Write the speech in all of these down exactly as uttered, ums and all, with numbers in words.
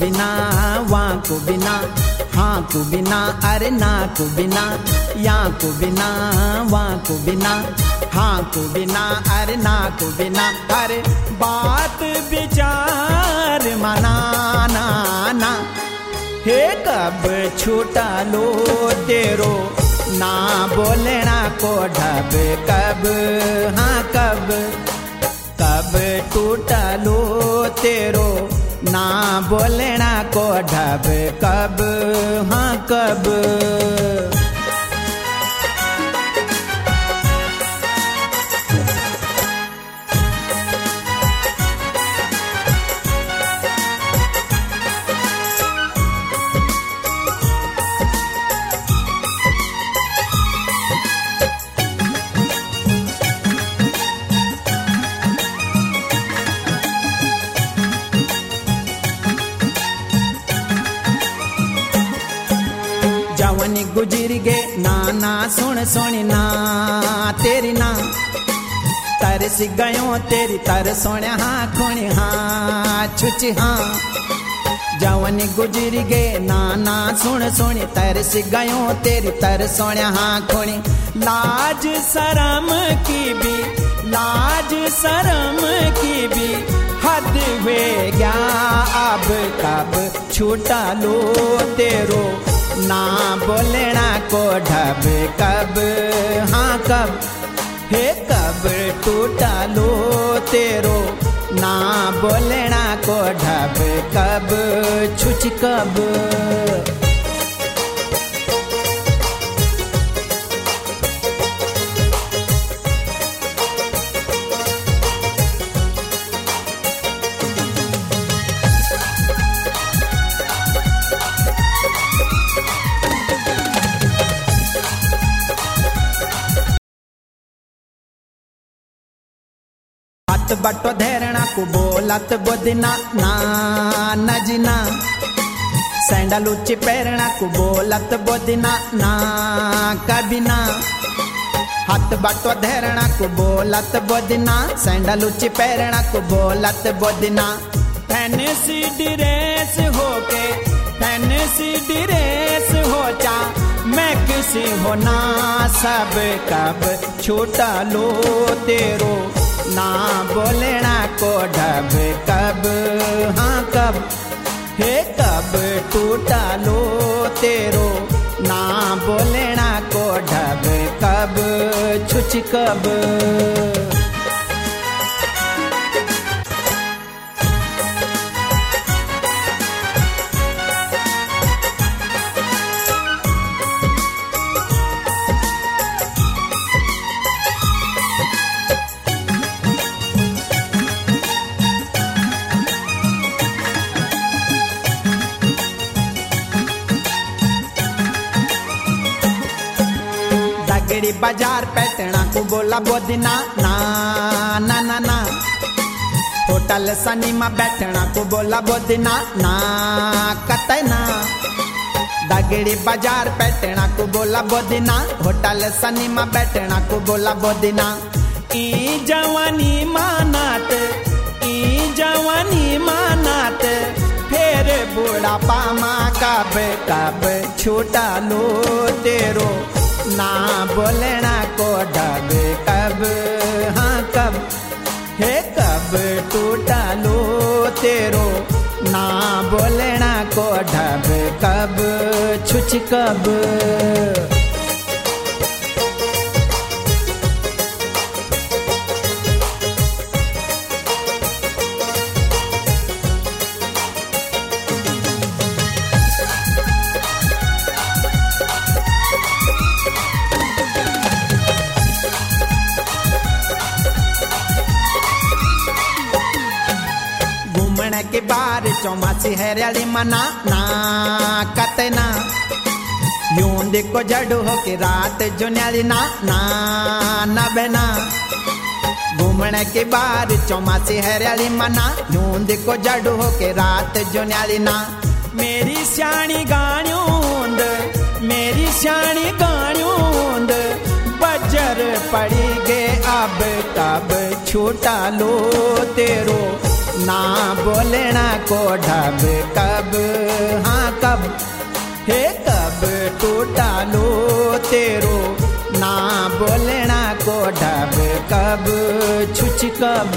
बिना वहाँ को बिना, हाँ को बिना, अरे ना को बिना, यहाँ को बिना वहाँ को बिना, हाँ को बिना, अरे ना को बिना, अरे बात विचार माना ना ना। हे कब छूटा लो तेरो ना बोलना को ढब, कब हाँ कब, कब टूटा लो तेरो ना बोलना को ढब, कब हाँ कब। जवानी गुजर गे ना ना सुन सुनी ना तेरी ना, तरस गयो तेरी तर सोने हाँ खुणी हाँ छुच हाँ। जवानी गुजर गे ना ना सुन सुनी तरस गयो तेरी तर सोने हाँ खुणी। लाज शरम की भी, लाज शरम की भी हद वे गया, अब कब छूटा लो तेरो ना बोलना को ढब, कब हाँ कब। हे कब टूटा लो तेरो ना बोलना को ढब, कब छुच कब। हाथ बटो धैरणा को बोलत बोदिना ना नजना, सैंडल ऊंची पैरणा को बोलत बोदिना ना कभी ना। हाथ बटो धैरणा को बोलत बोदिना, सैंडल ऊंची पैरणा को बोलत बोदिना। फैंसी ड्रेस होके, फैंसी ड्रेस हो चा मैं किसी हो ना, सब कब छूटा लो तेरो ना बोलना को ढब, कब हाँ कब। हे कब टूटा लो तेरो ना बोलना को ढब, कब छुच कब। दगड़ी बाजार पैटना को बोला बोदिना ना ना ना ना। होटल सनीमा बैठना को बोला बोदिना ना कतई ना। दगड़ी बाजार पैटना को बोला बोदिना, होटल सनीमा बैठना को बोला बोदिना। ई जवानी मानात, ई जवानी मानात, फिर बूढ़ा पामा कब कब छूटा लो तेरो ना बोलना को ढब, कब हाँ कब। हे कब टूटा लो तेरो ना बोलना को ढब, कब छुच कब। के बार चौमासी हरियाली मना ना कतना। यूं देखो जड़ हो के रात जो न्याली ना ना ना बना। घूमने के बार चौमासी हरियाली मना, यूं देखो जड़ हो के रात जो न्याली ना। मेरी श्याणी गाणियोंद, मेरी श्याणी गाणियोंद, बजर पड़ी गे अब कब छूटा लो तेरो ना बोलना को ढब कब हाँ कब हे कब टूटा लो तेरो ना बोलना को ढब कब छुच कब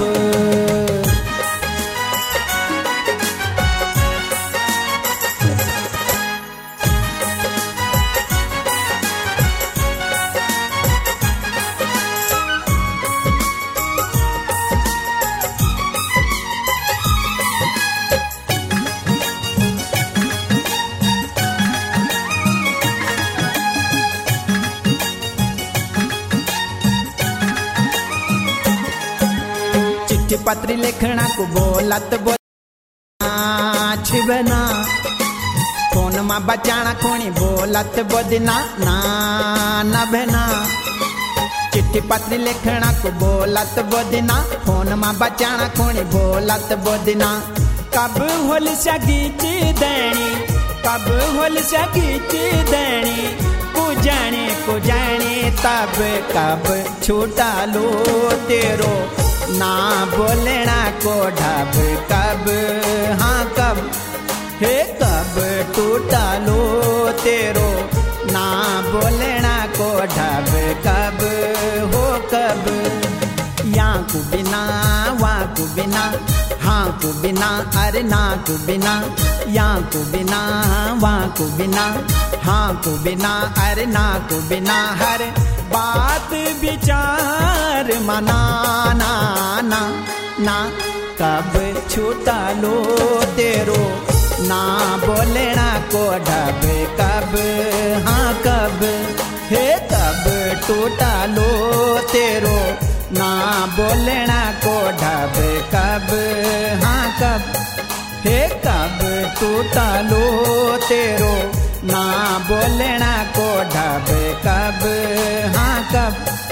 चिट्ठी पत्री लिखना को बोलत बोल छिबना फोन में बचाना खोनी बोलत बोदना ना नभना चिट्ठी पत्री लिखना को बोलत बोदना फोन में बचाना खोनी बोलत बोदना कब होल सगीची देनी कब होल सगीची देनी कुजाने कुजाने तब कब छूटा लो तेरो ना बोलना को ढब कब हाँ कब हे कब टूटा लो तेरो ना बोलना को ढब कब हो कब या को बिना वाँ को बिना हाँ को बिना अरे ना को बिना या को बिना वाँ को बिना हाँ को बिना अरे ना को बिना हर बात विचार मनाना ना ना कब छूटा लो तेरो ना बोलना को ढब कब हाँ कब हे कब टूटा लो तेरो ना बोलना को ढब कब हाँ कब हे कब टूटा लो तेरो ना बोलना को ढब कब हाँ कब